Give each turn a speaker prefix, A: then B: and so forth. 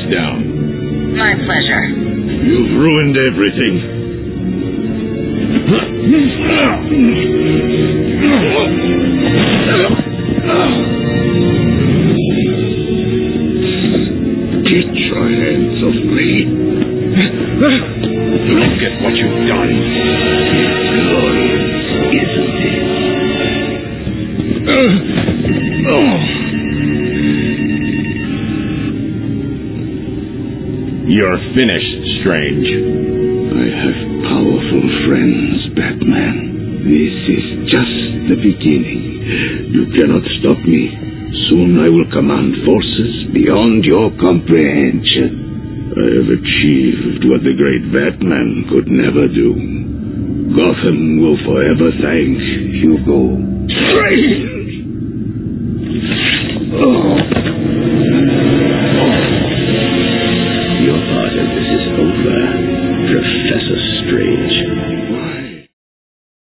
A: down.
B: My pleasure.
A: You've ruined everything. Get your hands off me. Look at what you've done. It's glorious, isn't it? You're finished, Strange.
C: I have powerful friends, Batman. This is just the beginning. You cannot stop me. Soon I will command forces beyond your comprehension. I have achieved what the great Batman could never do. Gotham will forever thank Hugo Strange. Your part of this is over, Professor